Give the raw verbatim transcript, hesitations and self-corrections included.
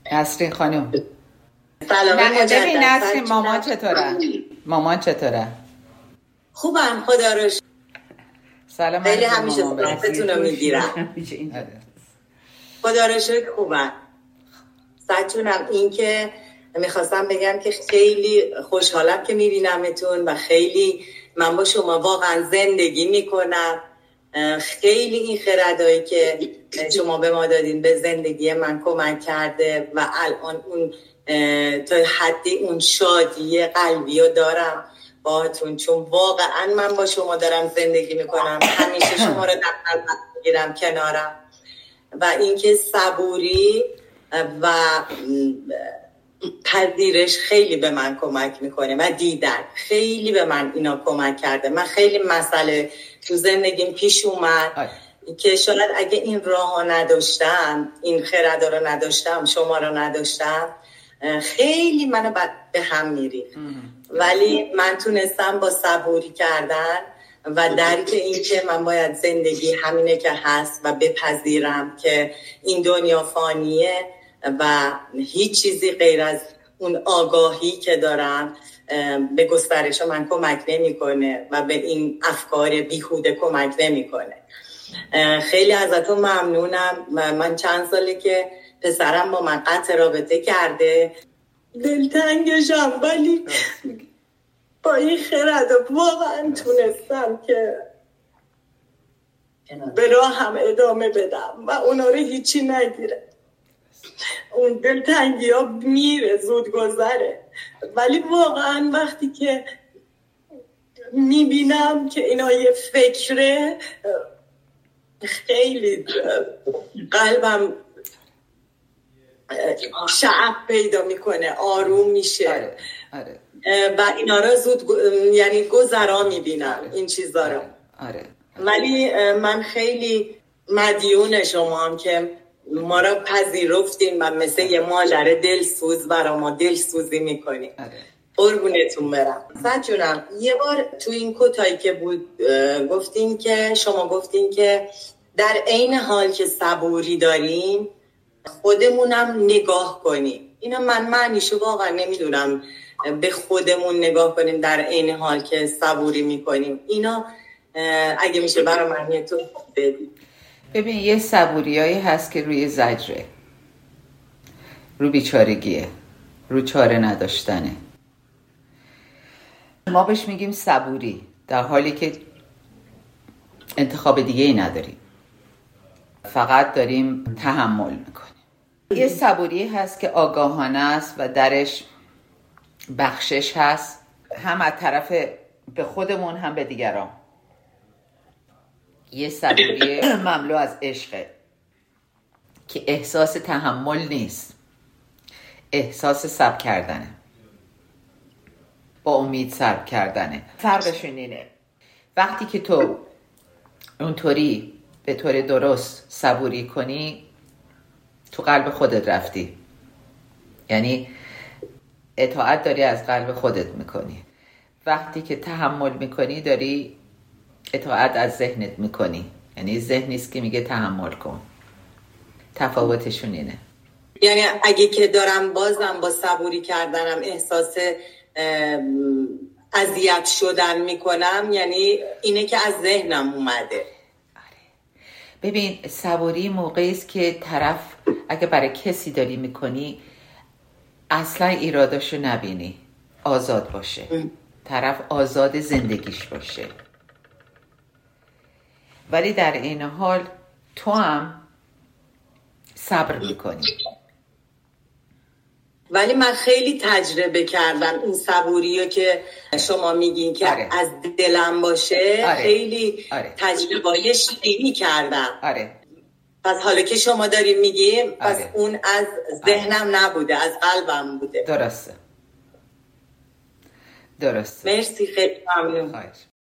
نسرین خانم سلام مجدد. ببین نسرین مامان چطوره؟ مامان چطوره؟ خوبم خدا رو شکر. سلام. خیلی همیشه صحبتتون رو میگیرم. خدا رو شکر خوبم. سچونم این که میخواستم بگم که خیلی خوشحالم که میبینمتون و خیلی من با شما واقعا زندگی میکنم. خیلی این خردایی که شما به ما دادین به زندگی من کمک کرده و الان اون تا حدی اون شادی قلبی رو دارم باهاتون، چون واقعا من با شما دارم زندگی میکنم. همیشه شما رو در قلبم میگیرم کنارم و اینکه صبوری و پذیرش خیلی به من کمک میکنه و دیدن خیلی به من اینا کمک کرده. من خیلی مسئله تو زندگیم پیش اومد آی. که شاید اگه این راه ها نداشتم، این خردا رو نداشتم، شما رو نداشتم، خیلی منو به هم میریخت. ولی من تونستم با صبوری کردن و درک این که من باید زندگی همینه که هست و بپذیرم که این دنیا فانیه و هیچ چیزی غیر از اون آگاهی که دارم به گسترش من کمک نمیکنه و به این افکار بیهوده کمک نمیکنه. خیلی ازتون ممنونم. من چند ساله که پسرم با من قطع رابطه کرده، دلتنگشم، ولی با این خرد واقعا تونستم که به راه هم ادامه بدم و اونا رو هیچی نگیره. اون دلتنگی ها میره، زود گذره، ولی واقعا وقتی که میبینم که اینا یه فکره، خیلی قلبم شعف پیدا میکنه، آروم میشه. آره. آره. و اینا رو زود یعنی گذرا میبینم. آره. این چیزا رو. آره. ولی من خیلی مدیون شما هم که ما رو پذیرفتین و مثل یه مادر دلسوز برا ما دلسوزی میکنین. آره. قربونتون برم. سجونم یه بار تو این کتایی که بود گفتین که شما گفتین که در عین حال که صبوری داریم خودمونم نگاه کنیم. اینا من معنیشو واقعا نمیدونم، به خودمون نگاه کنیم در عین حال که صبوری میکنیم. اینا اگه میشه برای من تو بدید. ببین یه صبوریایی هست که روی زجره، رو بیچارگیه، رو چاره نداشتنه. ما بهش میگیم صبوری در حالی که انتخاب دیگه ای نداریم، فقط داریم تحمل میکنیم. یه صبوری هست که آگاهانه است و درش بخشش هست، هم از طرف به خودمون هم به دیگران. یه صبوری مملو از عشقه که احساس تحمل نیست، احساس صبر کردنه، با امید صبر کردنه. فرقشون اینه وقتی که تو اونطوری به طور درست صبوری کنی تو قلب خودت رفتی، یعنی اطاعت داری از قلب خودت میکنی. وقتی که تحمل میکنی داری اطاعت از ذهنت میکنی، یعنی ذهنیست که میگه تحمل کن. تفاوتشون اینه. یعنی اگه که دارم بازم با صبوری کردنم احساس اذیت شدن میکنم، یعنی اینه که از ذهنم اومده. ببین صبوری موقعی است که طرف اگه برای کسی داری میکنی اصلا ایراداشو نبینی، آزاد باشه، طرف آزاد زندگیش باشه، ولی در این حال تو هم صبر میکنی. ولی من خیلی تجربه کردم این صبوریو که شما میگین که آره. از دلم باشه. آره. خیلی آره. تجربه شیرینی کردم. آره. پس حالا که شما داریم میگیم پس آره. اون از ذهنم آره. نبوده، از قلبم بوده. درسته درسته. مرسی، خیلی ممنون.